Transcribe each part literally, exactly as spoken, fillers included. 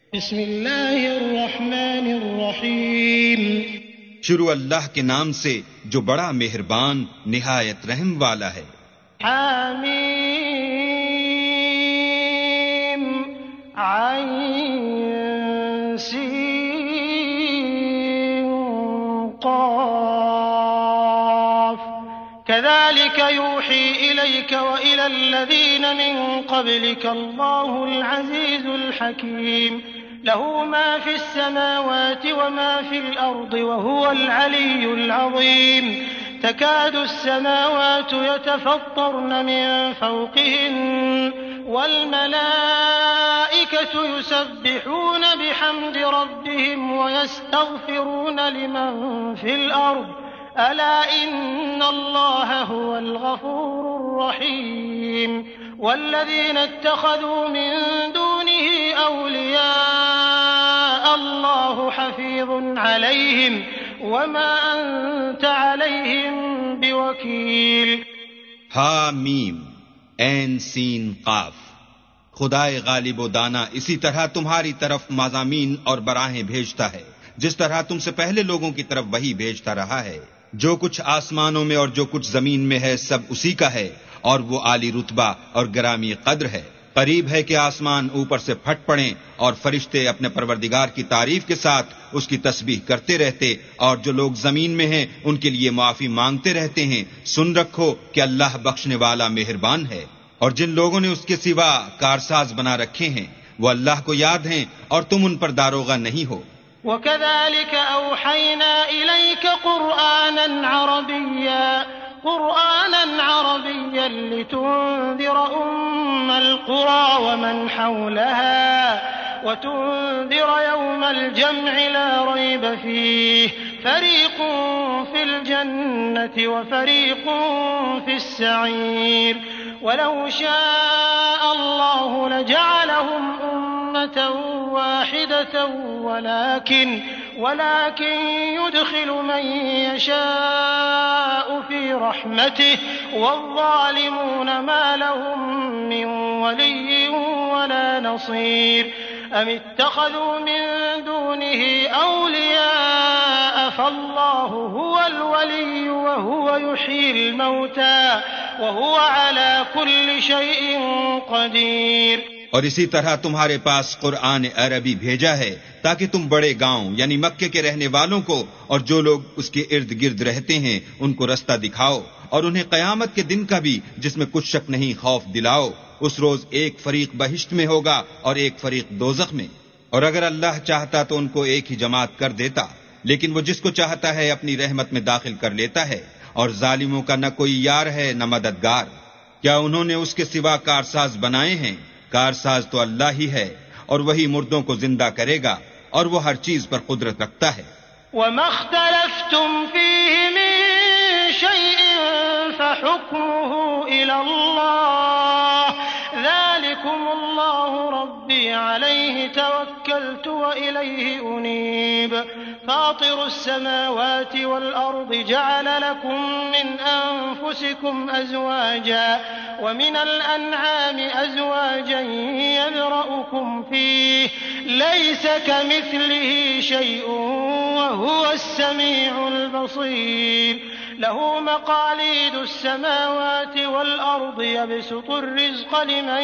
بسم اللہ الرحمن الرحیم شروع اللہ کے نام سے جو بڑا مہربان نہایت رحم والا ہے۔ حامیم عین سین قاف كذلك يوحي إليك وإلى الذين من قبلك الله العزيز الحكيم له ما في السماوات وما في الأرض وهو العلي العظيم تكاد السماوات يتفطرن من فوقهن والملائكة يسبحون بحمد ربهم ويستغفرون لمن في الأرض ألا إن الله هو الغفور الرحيم والذين اتخذوا من دونه أولياء الله حفيظ عليهم وما أنت عليهم بوكيل۔ حامیم عین سین قاف۔ خدائے غالب و دانا اسی طرح تمہاری طرف مضامین اور براہیں بھیجتا ہے جس طرح تم سے پہلے لوگوں کی طرف وہی بھیجتا رہا ہے۔ جو کچھ آسمانوں میں اور جو کچھ زمین میں ہے سب اسی کا ہے، اور وہ عالی رتبہ اور گرامی قدر ہے۔ قریب ہے کہ آسمان اوپر سے پھٹ پڑیں اور فرشتے اپنے پروردگار کی تعریف کے ساتھ اس کی تسبیح کرتے رہتے، اور جو لوگ زمین میں ہیں ان کے لیے معافی مانگتے رہتے ہیں۔ سن رکھو کہ اللہ بخشنے والا مہربان ہے۔ اور جن لوگوں نے اس کے سوا کارساز بنا رکھے ہیں وہ اللہ کو یاد ہیں اور تم ان پر داروغہ نہیں ہو۔ وكذلك أوحينا إليك قرآنا عربيا قرآنا عربيا لتنذر أم القرى ومن حولها وتنذر يوم الجمع لا ريب فيه فريق في الجنة وفريق في السعير ولو شاء الله لجعلهم أمة واحدة ولكن ولكن يدخل من يشاء في رحمته والظالمون ما لهم من ولي ولا نصير أم اتخذوا من دونه أولياء فالله هو الولي وهو يحيي الموتى وهو على كل شيء قدير۔ اور اسی طرح تمہارے پاس قرآن عربی بھیجا ہے تاکہ تم بڑے گاؤں یعنی مکے کے رہنے والوں کو اور جو لوگ اس کے ارد گرد رہتے ہیں ان کو رستہ دکھاؤ، اور انہیں قیامت کے دن کا بھی جس میں کچھ شک نہیں خوف دلاؤ۔ اس روز ایک فریق بہشت میں ہوگا اور ایک فریق دوزخ میں، اور اگر اللہ چاہتا تو ان کو ایک ہی جماعت کر دیتا، لیکن وہ جس کو چاہتا ہے اپنی رحمت میں داخل کر لیتا ہے، اور ظالموں کا نہ کوئی یار ہے نہ مددگار۔ کیا انہوں نے اس کے سوا کارساز بنائے ہیں؟ کارساز تو اللہ ہی ہے، اور وہی مردوں کو زندہ کرے گا، اور وہ ہر چیز پر قدرت رکھتا ہے۔ وما اختلفتم فيه من شيء فحكمه إلى الله ذلكم الله ربي عليه توكلت وإليه أنيب فاطر السماوات والأرض جعل لكم من أنفسكم أزواجا ومن الأنعام أزواجا يذرأكم فيه ليس كمثله شيء وهو السميع البصير له مقاليد السماوات والأرض يبسط الرزق لمن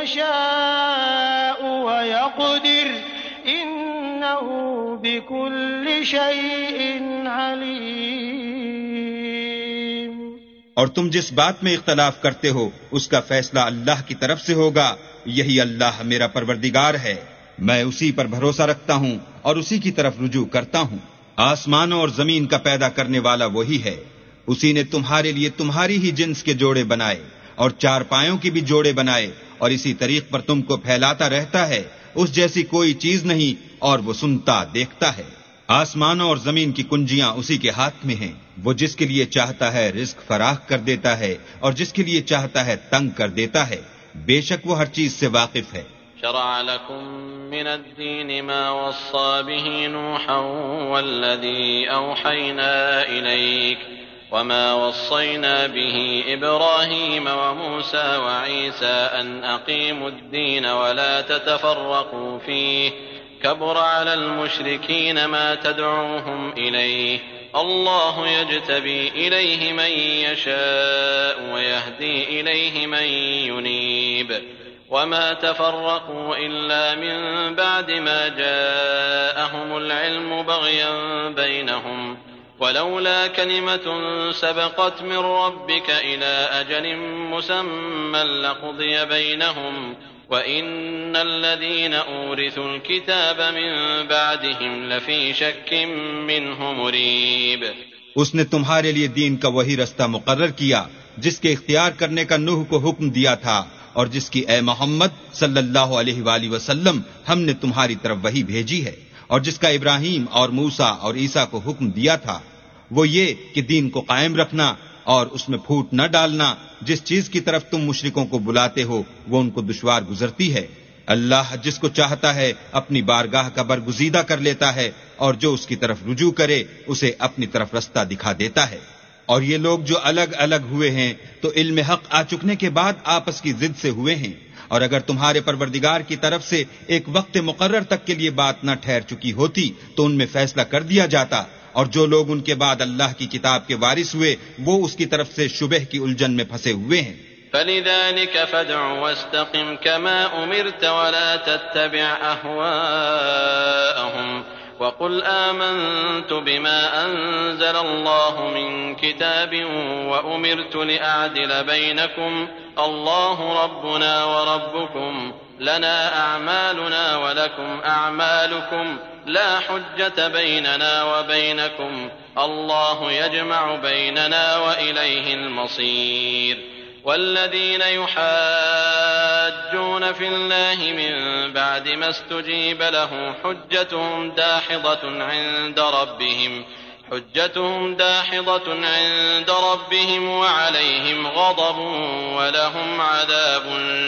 يشاء ويقدر إنه بكل شيء عليم۔ اور تم جس بات میں اختلاف کرتے ہو اس کا فیصلہ اللہ کی طرف سے ہوگا، یہی اللہ میرا پروردگار ہے، میں اسی پر بھروسہ رکھتا ہوں اور اسی کی طرف رجوع کرتا ہوں۔ آسمانوں اور زمین کا پیدا کرنے والا وہی ہے، اسی نے تمہارے لیے تمہاری ہی جنس کے جوڑے بنائے اور چار پایوں کی بھی جوڑے بنائے، اور اسی طریق پر تم کو پھیلاتا رہتا ہے، اس جیسی کوئی چیز نہیں، اور وہ سنتا دیکھتا ہے۔ آسمانوں اور زمین کی کنجیاں اسی کے ہاتھ میں ہیں، وہ جس کے لیے چاہتا ہے رزق فراخ کر دیتا ہے اور جس کے لیے چاہتا ہے تنگ کر دیتا ہے، بے شک وہ ہر چیز سے واقف ہے۔ شرع لكم من الدين ما وصى به نوحا والذي أوحينا إليك وما وصينا به إبراهيم وموسى وعيسى أن أقيموا الدين ولا تتفرقوا فيه كبر على المشركين ما تدعوهم إليه الله يجتبي إليه من يشاء ويهدي إليه من ينيب وما تفرقوا إلا من بعد ما جاءهم العلم بغيا بينهم ولولا كلمة سبقت من ربك إلى أجل مسمى لقضي بينهم وَإِنَّ الَّذِينَ أُورِثُوا الْكِتَابَ مِن بَعْدِهِمْ لَفِي شَكٍّ مِّنْهُ مُرِيبٍ۔ اس نے تمہارے لیے دین کا وہی رستہ مقرر کیا جس کے اختیار کرنے کا نوح کو حکم دیا تھا اور جس کی اے محمد صلی اللہ علیہ وآلہ وسلم ہم نے تمہاری طرف وہی بھیجی ہے، اور جس کا ابراہیم اور موسیٰ اور عیسیٰ کو حکم دیا تھا، وہ یہ کہ دین کو قائم رکھنا اور اس میں پھوٹ نہ ڈالنا۔ جس چیز کی طرف تم مشرکوں کو بلاتے ہو وہ ان کو دشوار گزرتی ہے۔ اللہ جس کو چاہتا ہے اپنی بارگاہ کا برگزیدہ کر لیتا ہے، اور جو اس کی طرف رجوع کرے اسے اپنی طرف رستہ دکھا دیتا ہے۔ اور یہ لوگ جو الگ الگ ہوئے ہیں تو علم حق آ چکنے کے بعد آپس کی ضد سے ہوئے ہیں، اور اگر تمہارے پروردگار کی طرف سے ایک وقت مقرر تک کے لیے بات نہ ٹھہر چکی ہوتی تو ان میں فیصلہ کر دیا جاتا، اور جو لوگ ان کے بعد اللہ کی کتاب کے وارث ہوئے وہ اس کی طرف سے شبہ کی الجھن میں پھنسے ہوئے ہیں۔ فَلِذَلِكَ فَادْعُ وَاسْتَقِمْ كَمَا أُمِرْتَ وَلَا تَتَّبِعْ أَهْوَاءَهُمْ وَقُلْ آمَنْتُ بِمَا أَنزَلَ اللَّهُ مِنْ كِتَابٍ وَأُمِرْتُ لِأَعْدِلَ بَيْنَكُمْ اللَّهُ رَبُّنَا وَرَبُّكُمْ لَنَا أَعْمَالُنَا وَلَكُمْ أَعْمَالُكُمْ لا حجة بيننا وبينكم الله يجمع بيننا وإليه المصير والذين يحاجون في الله من بعد ما استجيب له حجتهم داحضة عند ربهم حجتهم داحضة عند ربهم وعليهم غضب ولهم عذاب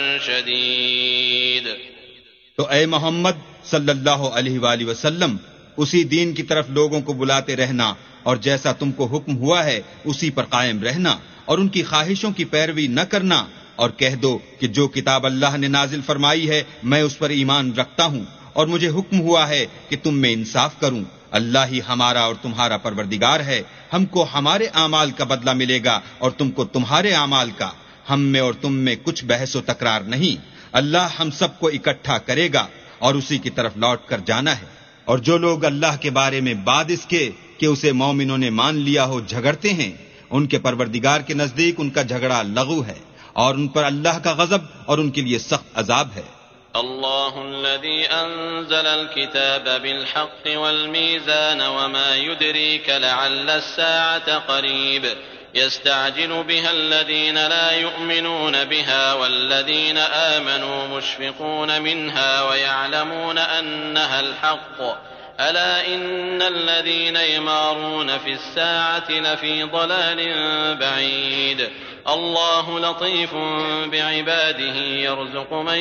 شديد۔ تو اے محمد صلی اللہ علیہ وآلہ وسلم اسی دین کی طرف لوگوں کو بلاتے رہنا، اور جیسا تم کو حکم ہوا ہے اسی پر قائم رہنا، اور ان کی خواہشوں کی پیروی نہ کرنا، اور کہہ دو کہ جو کتاب اللہ نے نازل فرمائی ہے میں اس پر ایمان رکھتا ہوں، اور مجھے حکم ہوا ہے کہ تم میں انصاف کروں۔ اللہ ہی ہمارا اور تمہارا پروردگار ہے، ہم کو ہمارے اعمال کا بدلہ ملے گا اور تم کو تمہارے اعمال کا، ہم میں اور تم میں کچھ بحث و تکرار نہیں۔ اللہ ہم سب کو اکٹھا کرے گا اور اسی کی طرف لوٹ کر جانا ہے۔ اور جو لوگ اللہ کے بارے میں بعد اس کے کہ اسے مومنوں نے مان لیا ہو جھگڑتے ہیں، ان کے پروردگار کے نزدیک ان کا جھگڑا لغو ہے، اور ان پر اللہ کا غضب اور ان کے لیے سخت عذاب ہے۔ اللہ الذي انزل الكتاب بالحق والميزان وما يدريك لعل الساعة قريب يستعجل بها الذين لا يؤمنون بها والذين آمنوا مشفقون منها ويعلمون أنها الحق ألا إن الذين يمارون في الساعة لفي ضلال بعيد الله لطيف بعباده يرزق من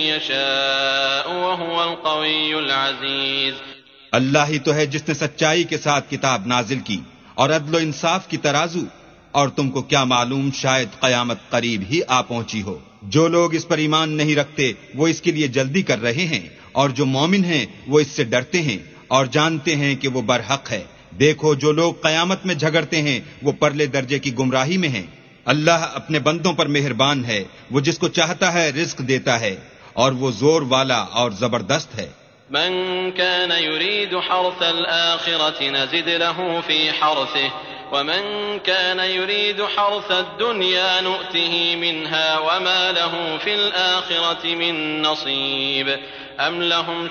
يشاء وهو القوي العزيز۔ اللہ ہی تو ہے جس نے سچائی کے ساتھ کتاب نازل کی اور عدل و انصاف کی ترازو، اور تم کو کیا معلوم شاید قیامت قریب ہی آ پہنچی ہو۔ جو لوگ اس پر ایمان نہیں رکھتے وہ اس کے لیے جلدی کر رہے ہیں، اور جو مومن ہیں وہ اس سے ڈرتے ہیں اور جانتے ہیں کہ وہ برحق ہے۔ دیکھو جو لوگ قیامت میں جھگڑتے ہیں وہ پرلے درجے کی گمراہی میں ہیں۔ اللہ اپنے بندوں پر مہربان ہے، وہ جس کو چاہتا ہے رزق دیتا ہے، اور وہ زور والا اور زبردست ہے۔ من كان يريد حرث الآخرة نزد له في حرثه ومن كان يريد حرث الدنيا نؤته منها وما له في الآخرة من نصيب أم لهم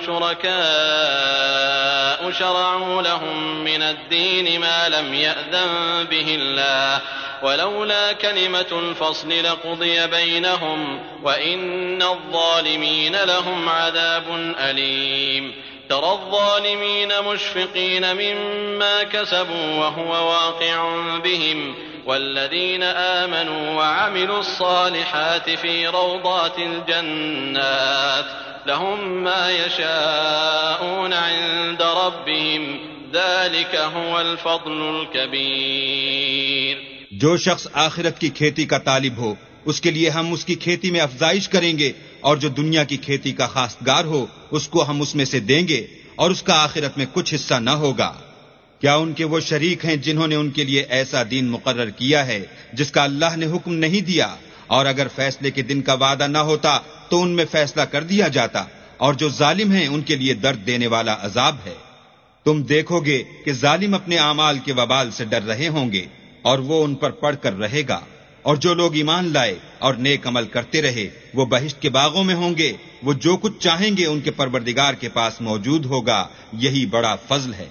شركاء شرعوا لهم من الدين ما لم يأذن به الله ولولا كلمة الفصل لقضي بينهم وإن الظالمين لهم عذاب أليم ترى الظالمين مشفقين مما كسبوا وهو واقع بهم والذين آمنوا وعملوا الصالحات في روضات الجنات لهم ما يشاءون عند ربهم ذلك هو الفضل الكبير۔ جو شخص آخرت کی کھیتی کا طالب ہو اس کے لیے ہم اس کی کھیتی میں افزائش کریں گے، اور جو دنیا کی کھیتی کا خواستگار ہو اس کو ہم اس میں سے دیں گے، اور اس کا آخرت میں کچھ حصہ نہ ہوگا۔ کیا ان کے وہ شریک ہیں جنہوں نے ان کے لیے ایسا دین مقرر کیا ہے جس کا اللہ نے حکم نہیں دیا؟ اور اگر فیصلے کے دن کا وعدہ نہ ہوتا تو ان میں فیصلہ کر دیا جاتا، اور جو ظالم ہیں ان کے لیے درد دینے والا عذاب ہے۔ تم دیکھو گے کہ ظالم اپنے اعمال کے وبال سے ڈر رہے ہوں گے، اور وہ ان پر پڑ کر رہے گا، اور جو لوگ ایمان لائے اور نیک عمل کرتے رہے وہ بہشت کے باغوں میں ہوں گے، وہ جو کچھ چاہیں گے ان کے پروردگار کے پاس موجود ہوگا، یہی بڑا فضل ہے۔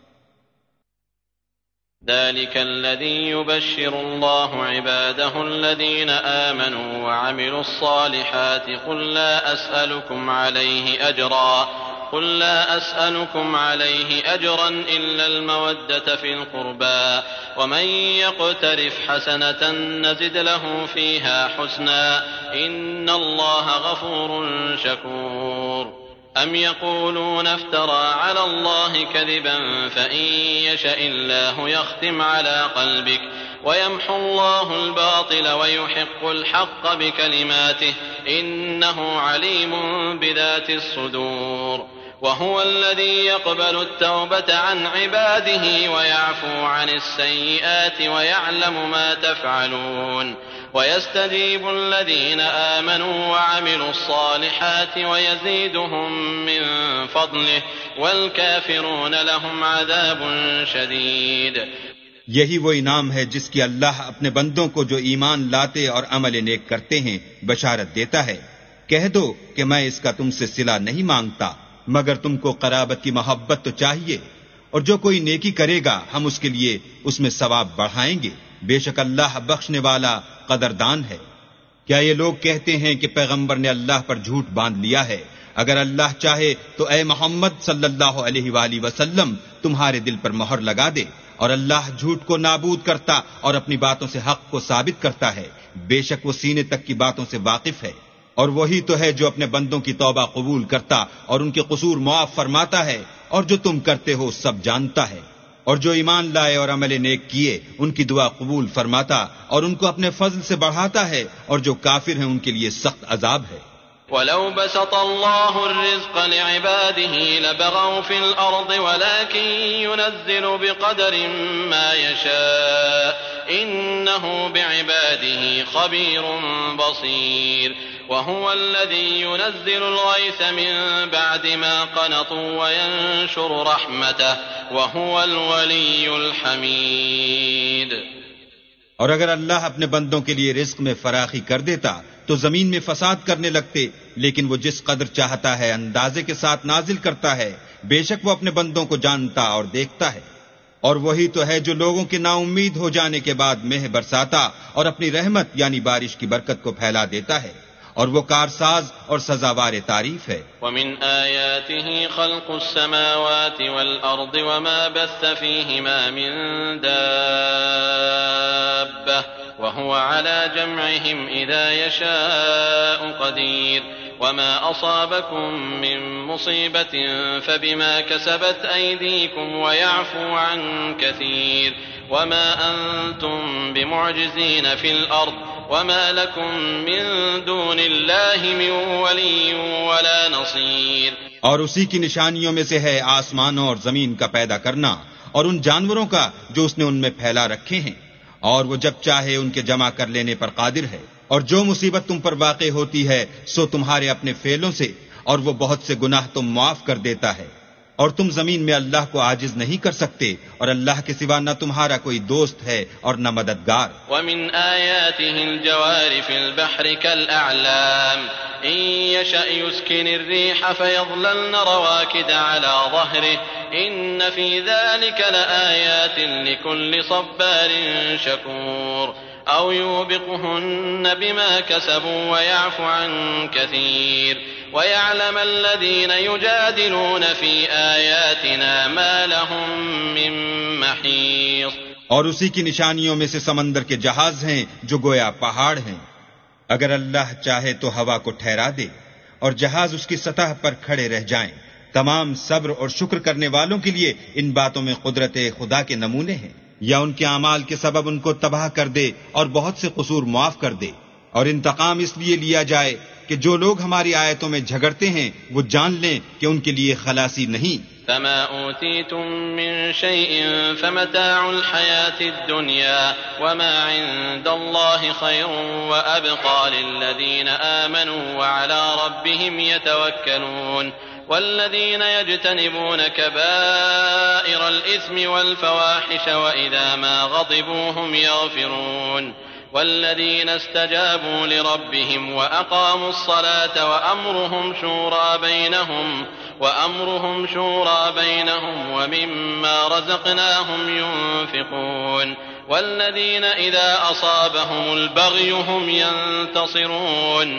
ذلك الذي يبشر الله عباده الذين آمنوا وعملوا الصالحات قل لا أسألكم عليه أجرا قل لا أسألكم عليه أجرا إلا المودة في القربى ومن يقترف حسنة نزد له فيها حسنا إن الله غفور شكور أم يقولون افترى على الله كذبا فإن يشأ الله يختم على قلبك ويمحو الله الباطل ويحق الحق بكلماته إنه عليم بذات الصدور وهو الذي يقبل التوبة عن عباده ويعفو عن السيئات ويعلم ما تفعلون ويستجيب الذين آمنوا وعملوا الصالحات ويزيدهم من فضله والكافرون لهم عذاب شديد۔ یہی وہ انعام ہے جس کی اللہ اپنے بندوں کو جو ایمان لاتے اور عمل نیک کرتے ہیں بشارت دیتا ہے۔ کہہ دو کہ میں اس کا تم سے صلہ نہیں مانگتا مگر تم کو قرابت کی محبت تو چاہیے، اور جو کوئی نیکی کرے گا ہم اس کے لیے اس میں ثواب بڑھائیں گے، بے شک اللہ بخشنے والا قدردان ہے۔ کیا یہ لوگ کہتے ہیں کہ پیغمبر نے اللہ پر جھوٹ باندھ لیا ہے؟ اگر اللہ چاہے تو اے محمد صلی اللہ علیہ وآلہ وسلم تمہارے دل پر مہر لگا دے، اور اللہ جھوٹ کو نابود کرتا اور اپنی باتوں سے حق کو ثابت کرتا ہے، بے شک وہ سینے تک کی باتوں سے واقف ہے۔ اور وہی تو ہے جو اپنے بندوں کی توبہ قبول کرتا اور ان کے قصور معاف فرماتا ہے، اور جو تم کرتے ہو سب جانتا ہے۔ اور جو ایمان لائے اور عمل نیک کیے ان کی دعا قبول فرماتا اور ان کو اپنے فضل سے بڑھاتا ہے، اور جو کافر ہیں ان کے لیے سخت عذاب ہے۔ وَلَوْ بَسَطَ اللَّهُ الرِّزْقَ لِعِبَادِهِ لَبَغَوْا فِي الْأَرْضِ وَلَكِن يُنَزِّلُ بِقَدَرٍ مَّا يَشَاءُ إِنَّهُ بِعِبَادِهِ خَبِيرٌ بَصِيرٌ وَهُوَ الَّذِي يُنَزِّلُ الْغَيْثَ مِن بَعْدِ مَا قَنَطُوا وَيَنشُرُ رَحْمَتَهُ وَهُوَ الْوَلِيُّ الْحَمِيدُ۔ اور اگر اللہ اپنے بندوں کے لیے رزق میں فراخی کر دیتا تو زمین میں فساد کرنے لگتے، لیکن وہ جس قدر چاہتا ہے اندازے کے ساتھ نازل کرتا ہے، بے شک وہ اپنے بندوں کو جانتا اور دیکھتا ہے۔ اور وہی تو ہے جو لوگوں کے نا امید ہو جانے کے بعد مہ برساتا اور اپنی رحمت یعنی بارش کی برکت کو پھیلا دیتا ہے، اور وہ کارساز اور سزاوار تعریف ہے۔ وَمِنْ آيَاتِهِ خَلْقُ السَّمَاوَاتِ وَالْأَرْضِ وَمَا بَثَّ فِيهِمَا مِن دَابَّةٍ وَهُوَ عَلَى جَمْعِهِمْ إِذَا يَشَاءُ قَدِيرٌ وَمَا أَصَابَكُم مِّن مُّصِيبَةٍ فَبِمَا كَسَبَتْ أَيْدِيكُمْ وَيَعْفُو عَن كَثِيرٍ وَمَا أَنتُم بِمُعْجِزِينَ فِي الْأَرْضِ وَمَا لَكُم مِّن دُونِ اللَّهِ مِن وَلِيٍّ وَلَا نَصِيرٍ۔ اور اسی کی نشانیوں میں سے ہے آسمانوں اور زمین کا پیدا کرنا، اور ان جانوروں کا جو اس نے ان میں پھیلا رکھے ہیں، اور وہ جب چاہے ان کے جمع کر لینے پر قادر ہے۔ اور جو مصیبت تم پر واقع ہوتی ہے سو تمہارے اپنے فعلوں سے، اور وہ بہت سے گناہ تم معاف کر دیتا ہے۔ اور تم زمین میں اللہ کو عاجز نہیں کر سکتے، اور اللہ کے سوا نہ تمہارا کوئی دوست ہے اور نہ مددگار۔ وَمِنْ آيَاتِهِ الْجَوَارِ فِي الْبَحْرِ كَالْأَعْلَامِ إِن يَشَأْ يُسْكِنِ الرِّيحَ فَيَظْلَلْنَ رَوَاكِدَ عَلَى ظَهْرِهِ إِنَّ فِي ذَلِكَ لَآيَاتٍ لِكُلِّ صَبَّارٍ شَكُورٍ أَوْ يُوبِقْهُنَّ بِمَا كَسَبُوا وَيَعْفُ عَن كَثِيرٍ وَيَعْلَمَ الَّذِينَ يُجَادِلُونَ فِي آيَاتِنَا مَا لَهُم مِّن مَّحِيصٍ۔ اور اسی کی نشانیوں میں سے سمندر کے جہاز ہیں جو گویا پہاڑ ہیں۔ اگر اللہ چاہے تو ہوا کو ٹھہرا دے اور جہاز اس کی سطح پر کھڑے رہ جائیں۔ تمام صبر اور شکر کرنے والوں کے لیے ان باتوں میں قدرت خدا کے نمونے ہیں۔ یا ان کے اعمال کے سبب ان کو تباہ کر دے اور بہت سے قصور معاف کر دے۔ اور انتقام اس لیے لیا جائے کہ جو لوگ ہماری آیتوں میں جھگڑتے ہیں وہ جان لیں کہ ان کے لیے خلاصی نہیں۔ فما أوتيتم من شيء فمتاع الحياة الدنيا وما عند الله خير وأبقى للذين آمنوا وعلى ربهم يتوكلون والذين يجتنبون كبائر الإثم والفواحش وإذا ما غضبوا هم يغفرون والذين استجابوا لربهم وأقاموا الصلاة وأمرهم شورى بينهم وأمرهم شورى بينهم ومما رزقناهم ينفقون والذين إذا أصابهم البغي هم ينتصرون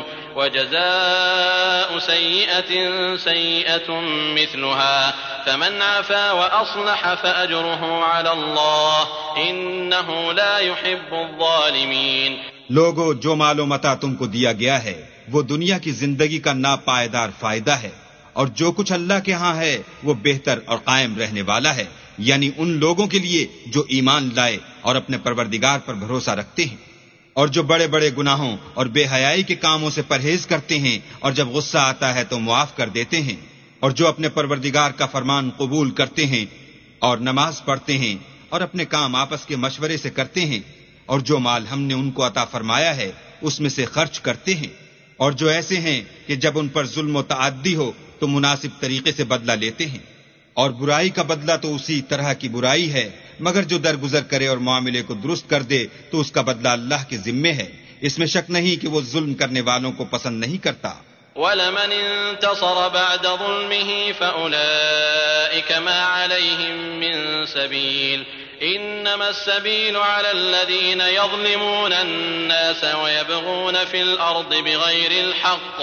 وجزاء سيئة سيئة مثلها فمن عفا وأصلح فأجره على الله إنه لا يحب الظالمين۔ لوگو، جو مال و متاع تم کو دیا گیا ہے وہ دنیا کی زندگی کا ناپائیدار فائدہ ہے، اور جو کچھ اللہ کے ہاں ہے وہ بہتر اور قائم رہنے والا ہے، یعنی ان لوگوں کے لیے جو ایمان لائے اور اپنے پروردگار پر بھروسہ رکھتے ہیں، اور جو بڑے بڑے گناہوں اور بے حیائی کے کاموں سے پرہیز کرتے ہیں، اور جب غصہ آتا ہے تو معاف کر دیتے ہیں، اور جو اپنے پروردگار کا فرمان قبول کرتے ہیں اور نماز پڑھتے ہیں اور اپنے کام آپس کے مشورے سے کرتے ہیں، اور جو مال ہم نے ان کو عطا فرمایا ہے اس میں سے خرچ کرتے ہیں، اور جو ایسے ہیں کہ جب ان پر ظلم و تعدی ہو تو مناسب طریقے سے بدلہ لیتے ہیں، اور برائی کا بدلہ تو اسی طرح کی برائی ہے، مگر جو درگزر کرے اور معاملے کو درست کر دے تو اس کا بدلہ اللہ کے ذمے ہے، اس میں شک نہیں کہ وہ ظلم کرنے والوں کو پسند نہیں کرتا۔ وَلَمَنِ انتصر بعد ظلمه فأولئك ما عليهم من سبيل إنما السبيل على الذين يظلمون الناس ويبغون في الأرض بغير الحق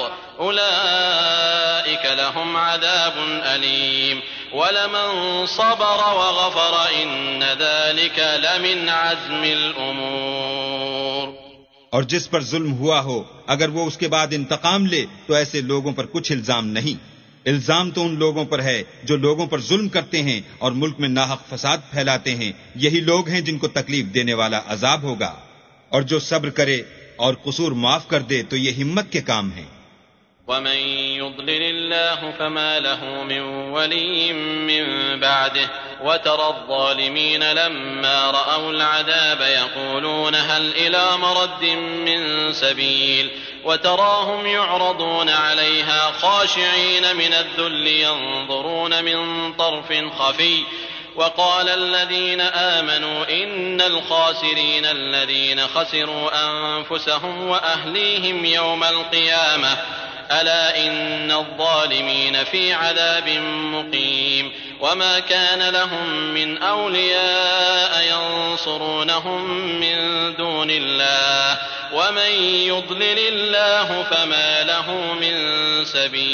أولئك لهم عذاب أليم ولمن صبر وغفر إن ذلك لمن عزم الأمور۔ اور جس پر ظلم ہوا ہو اگر وہ اس کے بعد انتقام لے تو ایسے لوگوں پر کچھ الزام نہیں، الزام تو ان لوگوں پر ہے جو لوگوں پر ظلم کرتے ہیں اور ملک میں ناحق فساد پھیلاتے ہیں، یہی لوگ ہیں جن کو تکلیف دینے والا عذاب ہوگا، اور جو صبر کرے اور قصور معاف کر دے تو یہ ہمت کے کام ہیں۔ ومن يضلل الله فما له من ولي من بعده وترى الظالمين لما رأوا العذاب يقولون هل إلى مرد من سبيل وتراهم يعرضون عليها خاشعين من الذل ينظرون من طرف خفي وقال الذين آمنوا إن الخاسرين الذين خسروا أنفسهم وأهليهم يوم القيامة ألا إن الظالمين في عذاب مقيم وما كان لهم من أولياء ينصرونهم من دون الله ومن يضلل الله فما له من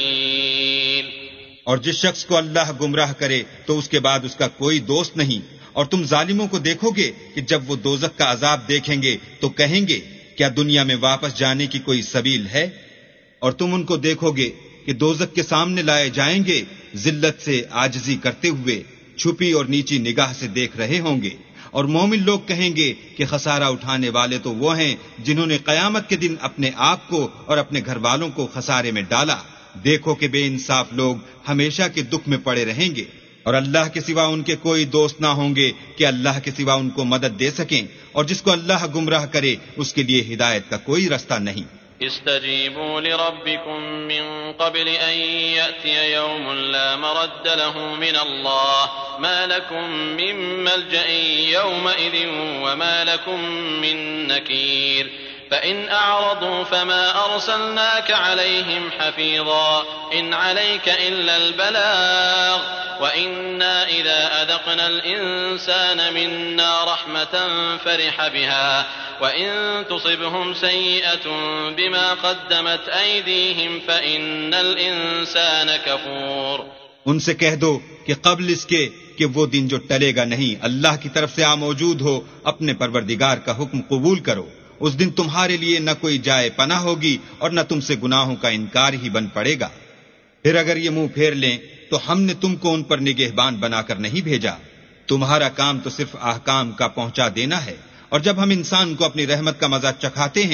سبيل۔ اور جس شخص کو اللہ گمراہ کرے تو اس کے بعد اس کا کوئی دوست نہیں، اور تم ظالموں کو دیکھو گے کہ جب وہ دوزخ کا عذاب دیکھیں گے تو کہیں گے کیا دنیا میں واپس جانے کی کوئی سبیل ہے؟ اور تم ان کو دیکھو گے کہ دوزخ کے سامنے لائے جائیں گے ذلت سے عاجزی کرتے ہوئے، چھپی اور نیچی نگاہ سے دیکھ رہے ہوں گے، اور مومن لوگ کہیں گے کہ خسارہ اٹھانے والے تو وہ ہیں جنہوں نے قیامت کے دن اپنے آپ کو اور اپنے گھر والوں کو خسارے میں ڈالا۔ دیکھو کہ بے انصاف لوگ ہمیشہ کے دکھ میں پڑے رہیں گے، اور اللہ کے سوا ان کے کوئی دوست نہ ہوں گے کہ اللہ کے سوا ان کو مدد دے سکیں، اور جس کو اللہ گمراہ کرے اس کے لیے ہدایت کا کوئی رستہ نہیں۔ استجیبوا لربکم من قبل ان یأتی یوم لا مرد له من اللہ ما لکم من ملجأ یومئذ وما لکم من نکیر فإن أعرضوا فما أرسلناك عليهم حفيظا إن عليك إلا البلاغ وإنا إذا أذقنا الإنسان منا رحمة فرح بها وإن تصبهم سيئة بما قدمت أيديهم فإن الإنسان كفور۔ ان سے کہہ دو کہ قبل اس کے کہ وہ دن جو ٹلے گا نہیں اللہ کی طرف سے آ موجود ہو، اپنے پروردگار کا حکم قبول کرو، اس دن تمہارے لیے نہ کوئی جائے پناہ ہوگی اور نہ تم سے گناہوں کا انکار ہی بن پڑے گا۔ پھر اگر یہ منہ پھیر لیں تو ہم نے تم کو ان پر نگہبان بنا کر نہیں بھیجا، تمہارا کام تو صرف احکام کا پہنچا دینا ہے، اور جب ہم انسان کو اپنی رحمت کا مزہ چکھاتے ہیں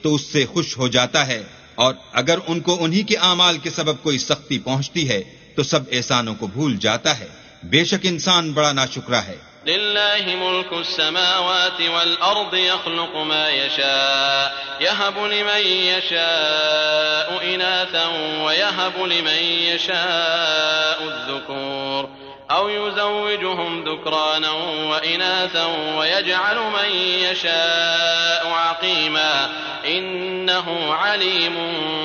تو اس سے خوش ہو جاتا ہے، اور اگر ان کو انہی کے اعمال کے سبب کوئی سختی پہنچتی ہے تو سب احسانوں کو بھول جاتا ہے۔ بے شک انسان بڑا ناشکرا ہے۔ لله ملك السماوات والأرض يخلق ما يشاء يهب لمن يشاء إناثا ويهب لمن يشاء الذكور أو يزوجهم ذكرانا وإناثا ويجعل من يشاء عقيما إنه عليم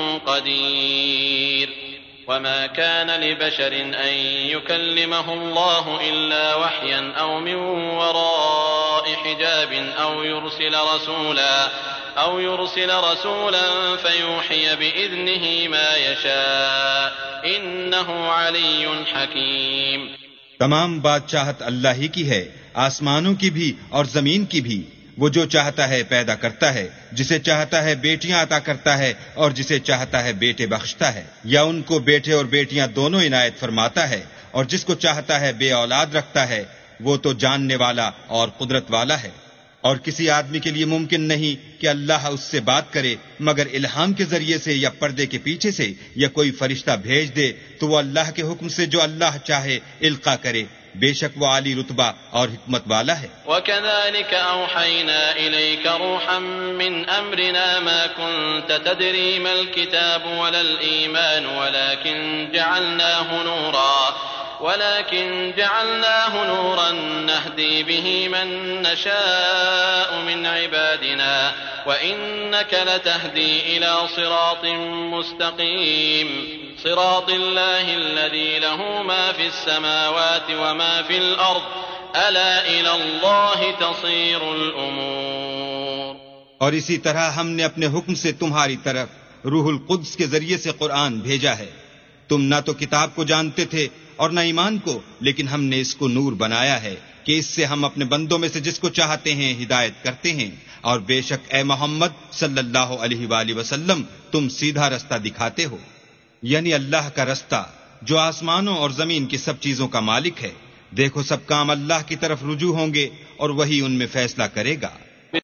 قدير وما كان لبشر أن يكلمه الله إلا وحيا أو من وراء حجاب أو يرسل رسولا أو يرسل رسولا فيوحي بإذنه ما يشاء إنه علي حكيم۔ تمام بادشاہت اللہ ہی کی ہے، آسمانوں کی بھی اور زمین کی بھی۔ وہ جو چاہتا ہے پیدا کرتا ہے، جسے چاہتا ہے بیٹیاں عطا کرتا ہے اور جسے چاہتا ہے بیٹے بخشتا ہے، یا ان کو بیٹے اور بیٹیاں دونوں عنایت فرماتا ہے، اور جس کو چاہتا ہے بے اولاد رکھتا ہے۔ وہ تو جاننے والا اور قدرت والا ہے۔ اور کسی آدمی کے لیے ممکن نہیں کہ اللہ اس سے بات کرے مگر الہام کے ذریعے سے یا پردے کے پیچھے سے، یا کوئی فرشتہ بھیج دے تو وہ اللہ کے حکم سے جو اللہ چاہے القا کرے۔ بے شک وہ عالی رتبہ اور حکمت والا ہے۔ وَكَذَلِكَ أَوْحَيْنَا إِلَيْكَ رُوحًا مِّنْ أَمْرِنَا مَا كُنتَ تَدْرِي مَا الْكِتَابُ وَلَا الْإِيمَانُ وَلَكِنْ جَعَلْنَاهُ نُورًا ولكن جعلناه نورا نهدي به من نشاء من عبادنا وإنك لتهدي إلى صراط مستقيم صراط الله الذي له ما في السماوات وما في الأرض ألا إلى الله تصير الأمور۔ اور اسی طرح ہم نے اپنے حکم سے تمہاری طرف روح القدس کے ذریعے سے قرآن بھیجا ہے۔ تم نہ تو کتاب کو جانتے تھے اور نہ ایمان کو، لیکن ہم نے اس کو نور بنایا ہے کہ اس سے ہم اپنے بندوں میں سے جس کو چاہتے ہیں ہدایت کرتے ہیں، اور بے شک اے محمد صلی اللہ علیہ وآلہ وسلم تم سیدھا رستہ دکھاتے ہو، یعنی اللہ کا رستہ جو آسمانوں اور زمین کی سب چیزوں کا مالک ہے۔ دیکھو سب کام اللہ کی طرف رجوع ہوں گے اور وہی ان میں فیصلہ کرے گا۔